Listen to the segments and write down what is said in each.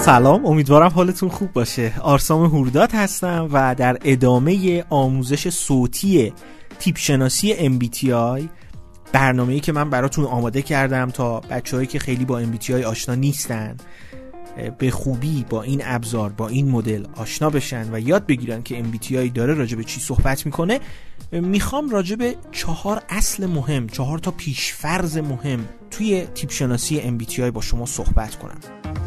سلام، امیدوارم حالتون خوب باشه. آرسام هورداد هستم و در ادامه آموزش صوتی تیپ شناسی MBTI، برنامه‌ای که من براتون آماده کردم تا بچه‌هایی که خیلی با MBTI آشنا نیستن به خوبی با این ابزار، با این مدل آشنا بشن و یاد بگیرن که MBTI داره راجع به چی صحبت میکنه. میخوام راجع به 4 اصل مهم، 4 تا پیشفرض مهم توی تیپ شناسی MBTI با شما صحبت کنم.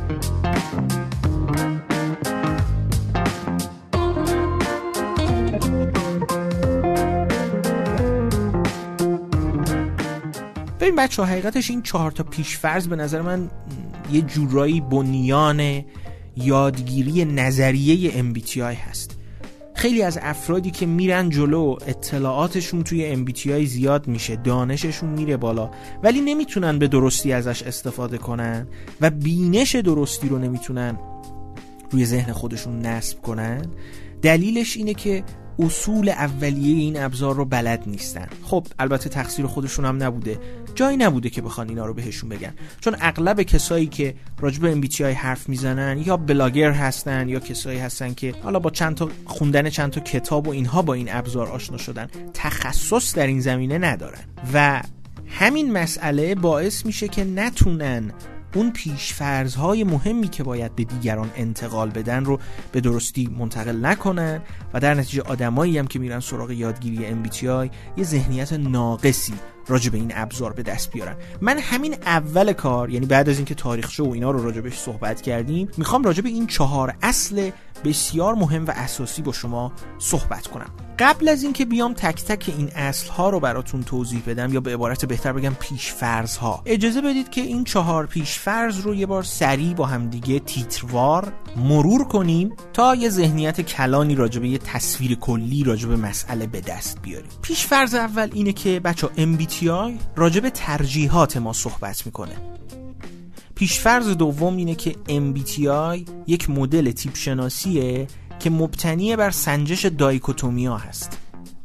ببین بچه ها، حقیقتش این 4 تا پیشفرض به نظر من یه جورایی بنیان یادگیری نظریه MBTI هست. خیلی از افرادی که میرن جلو، اطلاعاتشون توی MBTI زیاد میشه، دانششون میره بالا، ولی نمیتونن به درستی ازش استفاده کنن و بینش درستی رو نمیتونن روی ذهن خودشون نصب کنن. دلیلش اینه که اصول اولیه این ابزار رو بلد نیستن. خب البته تقصیر خودشون هم نبوده، جایی نبوده که بخوان اینا رو بهشون بگن، چون اغلب کسایی که راجع به MBTI حرف میزنن یا بلاگر هستن یا کسایی هستن که حالا با خوندن چند تا کتاب و اینها با این ابزار آشنا شدن، تخصص در این زمینه ندارن و همین مسئله باعث میشه که نتونن اون پیش‌فرض‌های مهمی که باید به دیگران انتقال بدن رو به درستی منتقل نکنن و در نتیجه آدمایی هم که میرن سراغ یادگیری MBTI یه ذهنیت ناقصی راجع به این ابزار به دست بیارن. من همین اول کار، یعنی بعد از اینکه تاریخچه و اینا رو راجع بهش صحبت کردیم، میخوام راجع به این 4 اصل بسیار مهم و اساسی با شما صحبت کنم. قبل از اینکه بیام تک تک این اصل ها رو براتون توضیح بدم، یا به عبارت بهتر بگم پیش‌فرض ها، اجازه بدید که این 4 پیش‌فرض رو یه بار سریع با هم دیگه تیتروار مرور کنیم تا یه ذهنیت کلانی راجع به یه تصویر کلی راجع به مسئله به دست بیاریم. پیش‌فرض اول اینه که بچا MBTI راجع به ترجیحات ما صحبت میکنه. پیش‌فرض دوم اینه که MBTI یک مدل تیپ شناسیه که مبتنی بر سنجش دایکوتومیا هست.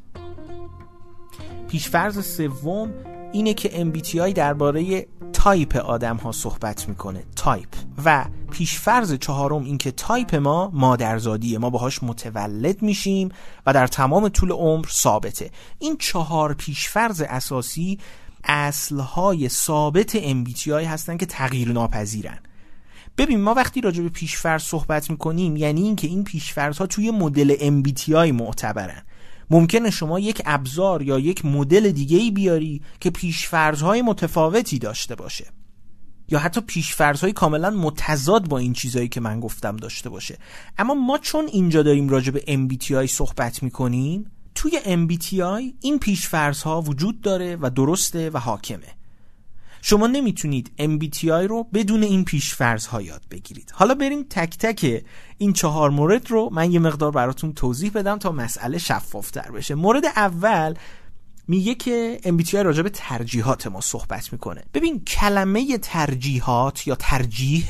پیش‌فرض سوم اینه که MBTI درباره تایپ آدم ها صحبت میکنه، تایپ. و پیش‌فرض چهارم این که تایپ ما مادرزادیه، ما باهاش متولد میشیم و در تمام طول عمر ثابته. این 4 پیش‌فرض اساسی اصلهای ثابت MBTI هستن که تغییر ناپذیرن. ببین، ما وقتی راجع به پیش‌فرض صحبت میکنیم یعنی این که این پیش‌فرض‌ها توی مدل MBTI معتبرن. ممکنه شما یک ابزار یا یک مدل دیگه‌ای بیاری که پیش‌فرض‌های متفاوتی داشته باشه، یا حتی پیش‌فرض‌های کاملا متضاد با این چیزایی که من گفتم داشته باشه. اما ما چون اینجا داریم راجع به MBTI صحبت میکنیم، توی MBTI این پیش‌فرض‌ها وجود داره و درسته و حاکمه. شما نمیتونید MBTI رو بدون این پیش‌فرض‌ها یاد بگیرید. حالا بریم تک تک این 4 مورد رو من یه مقدار براتون توضیح بدم تا مسئله شفافتر بشه. مورد اول میگه که MBTI راجع به ترجیحات ما صحبت میکنه. ببین، کلمه ترجیحات یا ترجیح،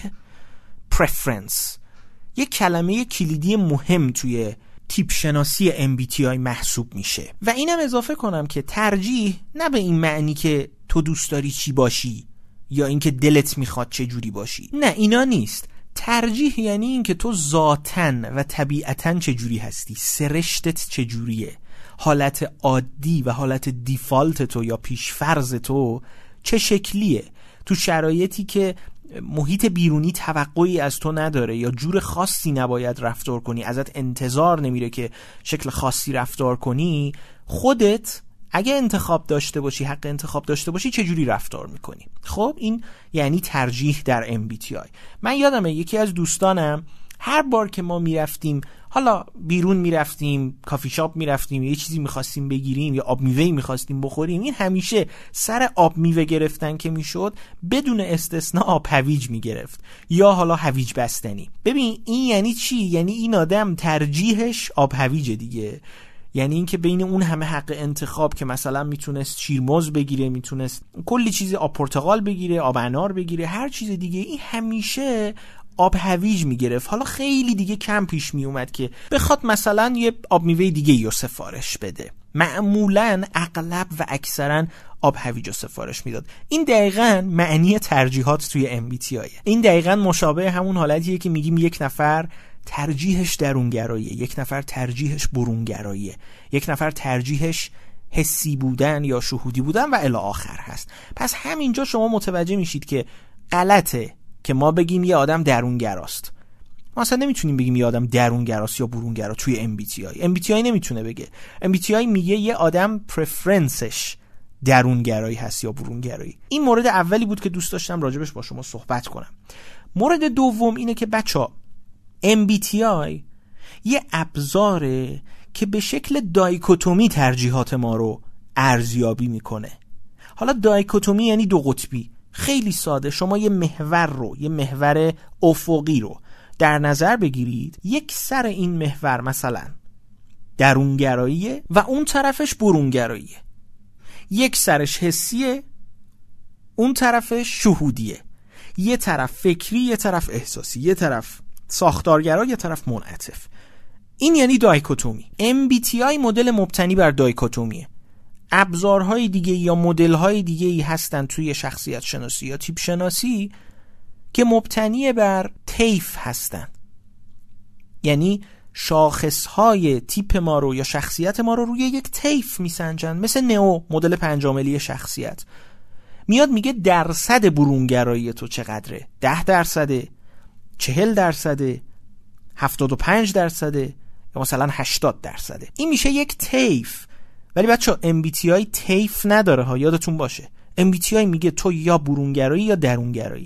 preference، یک کلمه کلیدی مهم توی تیپ شناسی MBTI محسوب میشه. و اینم اضافه کنم که ترجیح نه به این معنی که تو دوست داری چی باشی یا اینکه دلت میخواد چه جوری باشی، نه، اینا نیست. ترجیح یعنی این که تو ذاتن و طبیعتن چه جوری هستی، سرشتت چه جوریه، حالت عادی و حالت دیفالت تو یا پیشفرض تو چه شکلیه، تو شرایطی که محیط بیرونی توقعی از تو نداره یا جور خاصی نباید رفتار کنی، ازت انتظار نمیره که شکل خاصی رفتار کنی، خودت اگه انتخاب داشته باشی، حق انتخاب داشته باشی، چجوری رفتار میکنی. خب این یعنی ترجیح در MBTI. من یادمه یکی از دوستانم هر بار که ما میرفتیم، حالا بیرون میرفتیم، کافی شاپ میرفتیم، یه چیزی میخواستیم بگیریم یا آب میوه‌ای میخواستیم بخوریم، این همیشه سر آب میوه گرفتن که میشد بدون استثناء آب هویج میگرفت یا حالا هویج بستنی. ببین این یعنی چی؟ یعنی این آدم ترجیحش آب هویج دیگه. یعنی این که بین اون همه حق انتخاب که مثلا میتونست شیرموز بگیره، میتونست کلی چیز، آب پرتقال بگیره، آب انار بگیره، هر چیز دیگه، این همیشه آب هویج میگرفت. حالا خیلی دیگه کم پیش میومد که بخواد مثلا یه آب میوه دیگه رو سفارش بده. معمولاً اغلب و اکثرا آب هویج رو سفارش میداد. این دقیقاً معنی ترجیحات توی MBTI. این دقیقاً مشابه همون حالتیه که میگیم یک نفر ترجیحش درونگراییه، یک نفر ترجیحش برونگراییه، یک نفر ترجیحش حسی بودن یا شهودی بودن و الی آخر هست. پس همینجا شما متوجه میشید که غلطه که ما بگیم یه آدم درونگراست. ما اصلا نمیتونیم بگیم یه آدم درونگراست یا برونگرا توی MBTI نمیتونه بگه. MBTI میگه یه آدم پرفرنسش درونگرایی هست یا برونگرایی. این مورد اولی بود که دوست داشتم راجبش با شما صحبت کنم. مورد دوم اینه که بچه‌ها MBTI یه ابزاره که به شکل دایکوتومی ترجیحات ما رو ارزیابی میکنه. حالا دایکوتومی یعنی دو قطبی. خیلی ساده، شما یه محور افقی رو در نظر بگیرید. یک سر این محور مثلا درونگراییه و اون طرفش برونگراییه. یک سرش حسیه، اون طرفش شهودیه. یه طرف فکری، یه طرف احساسی، یه طرف ساختارگرا، یه طرف منعطف. این یعنی دایکوتومی. MBTI مدل مبتنی بر دایکوتومیه. ابزارهای دیگه یا مدل‌های دیگه‌ای هستن توی شخصیت شناسی یا تیپ شناسی که مبتنی بر طیف هستن. یعنی شاخصهای تیپ ما رو یا شخصیت ما رو روی یک طیف میسنجن. مثل نئو، مدل 5 عاملی شخصیت، میاد میگه درصد برونگرایی تو چقدره؟ 10%، 40%، 75%، یا مثلا 80%. این میشه یک طیف. ولی بچه MBTI طیف نداره ها، یادتون باشه. MBTI میگه تو یا برونگرایی یا درونگرایی.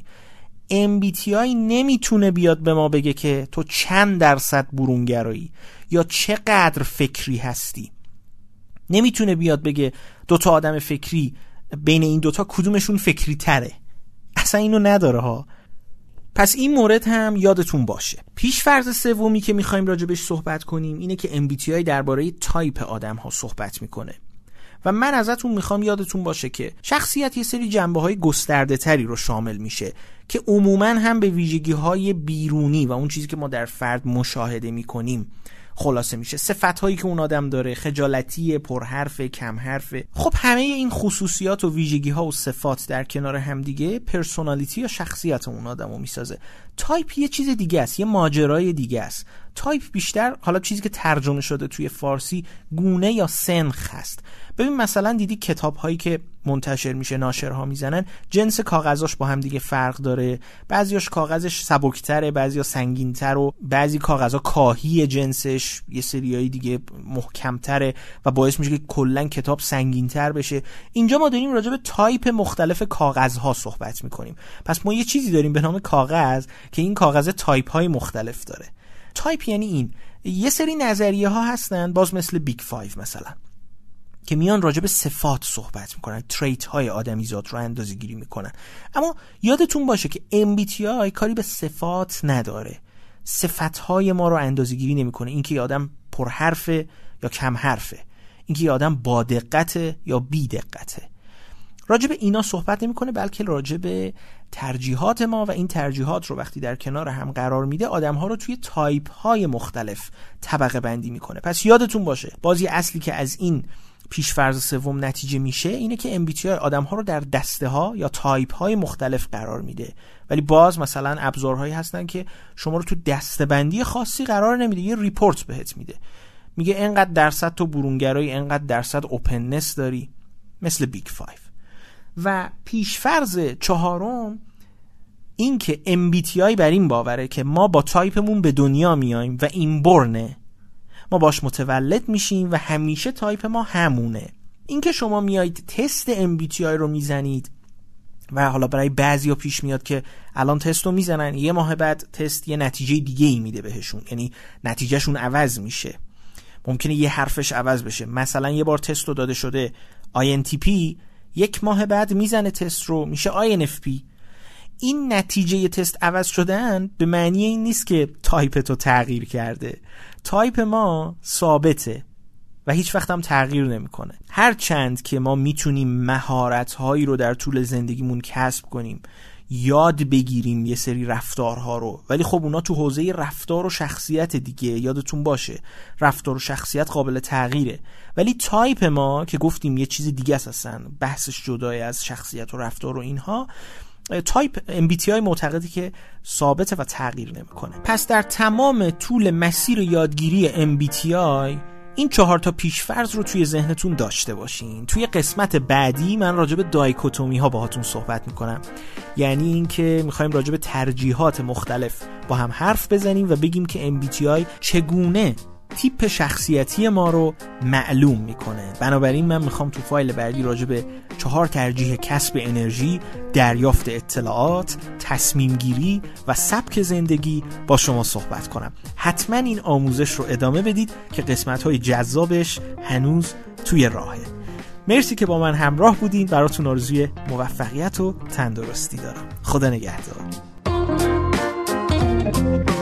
MBTI نمیتونه بیاد به ما بگه که تو چند درصد برونگرایی یا چقدر فکری هستی. نمیتونه بیاد بگه دوتا آدم فکری بین این دوتا کدومشون فکری تره. اصلا اینو نداره ها. پس این مورد هم یادتون باشه. پیش‌فرض سومی که میخوایم راجبش صحبت کنیم اینه که MBTI درباره تایپ آدم ها صحبت میکنه و من ازتون میخوام یادتون باشه که شخصیت یه سری جنبه‌های گسترده تری رو شامل میشه که عموماً هم به ویژگی‌های بیرونی و اون چیزی که ما در فرد مشاهده میکنیم خلاصه میشه. صفت‌هایی که اون آدم داره، خجالتی، پرحرف، کم حرف. خب همه این خصوصیات و ویژگی‌ها و صفات در کنار هم دیگه پرسونالیتی یا شخصیت اون آدمو میسازه. تایپ یه چیز دیگه است، یه ماجرای دیگه است. تایپ بیشتر، حالا چیزی که ترجمه شده توی فارسی، گونه یا سنخ هست. ببین مثلا دیدی کتاب‌هایی که منتشر میشه ناشرها میزنن، جنس کاغذاش با هم دیگه فرق داره. بعضیاش کاغذش سبک‌تره، بعضیا سنگین‌تر و بعضی کاغذا کاهی جنسش، یه سریای دیگه محکم‌تره و باعث میشه که کلاً کتاب سنگین‌تر بشه. اینجا ما داریم راجع به تایپ مختلف کاغذها صحبت میکنیم. پس ما یه چیزی داریم به نام کاغذ که این کاغذ تایپ‌های مختلف داره. تایپ یعنی این. یه سری نظریه‌ها هستن باز مثل بیگ 5 مثلا که میان راجع به صفات صحبت میکنن، تریت های آدمیزاد رو اندازه‌گیری میکنن. اما یادتون باشه که MBTI کاری به صفات نداره. صفات های ما رو اندازه‌گیری نمیکنه. اینکه یه آدم پرحرفه یا کم حرفه، اینکه یه آدم با دقته یا بی دقته. راجع به اینا صحبت نمیکنه، بلکه راجع به ترجیحات ما و این ترجیحات رو وقتی در کنار هم قرار میده آدم‌ها رو توی تایپ های مختلف طبقه بندی میکنه. پس یادتون باشه بازی اصلی که از این پیش‌فرض سوم نتیجه میشه اینه که MBTI آدم‌ها رو در دسته‌ها یا تایپ‌های مختلف قرار میده، ولی باز مثلا ابزارهایی هستن که شما رو تو دسته‌بندی خاصی قرار نمیده، یه ریپورت بهت میده، میگه اینقدر درصد تو برونگرایی، اینقدر درصد اوپننس داری، مثل بیگ 5. و پیش‌فرض چهارم این که MBTI بر این باوره که ما با تایپمون به دنیا میایم و این برنه، ما باش متولد میشیم و همیشه تایپ ما همونه. این که شما میایید تست MBTI رو میزنید و حالا برای بعضیا پیش میاد که الان تست رو میزنن، یه ماه بعد تست یه نتیجه دیگه ای میده بهشون، یعنی نتیجهشون عوض میشه، ممکنه یه حرفش عوض بشه. مثلا یه بار تست رو داده شده INTP، یک ماه بعد میزنه تست رو میشه INFP. این نتیجه تست عوض شدن به معنی این نیست که تایپ تو تغییر کرده. تایپ ما ثابته و هیچ وقت هم تغییر نمیکنه. هر چند که ما میتونیم مهارت‌هایی رو در طول زندگیمون کسب کنیم یاد بگیریم یه سری رفتارها رو، ولی خب اونا تو حوزه رفتار و شخصیت دیگه. یادتون باشه رفتار و شخصیت قابل تغییره، ولی تایپ ما که گفتیم یه چیز دیگه هستن، بحثش جدای از شخصیت و رفتار و اینها. تایپ MBTI معتقده که ثابته و تغییر نمیکنه. پس در تمام طول مسیر یادگیری MBTI این 4 تا پیشفرض رو توی ذهنتون داشته باشین. توی قسمت بعدی من راجع به دایکوتومی ها باهاتون صحبت میکنم، یعنی این که میخوایم راجع به ترجیحات مختلف با هم حرف بزنیم و بگیم که MBTI چگونه تیپ شخصیتی ما رو معلوم میکنه. بنابراین من میخوام تو فایل بعدی راجع به 4 ترجیح کسب انرژی، دریافت اطلاعات، تصمیم گیری و سبک زندگی با شما صحبت کنم. حتما این آموزش رو ادامه بدید که قسمت‌های جذابش هنوز توی راهه. مرسی که با من همراه بودین. براتون آرزوی موفقیت و تندرستی دارم. خدا نگهدار.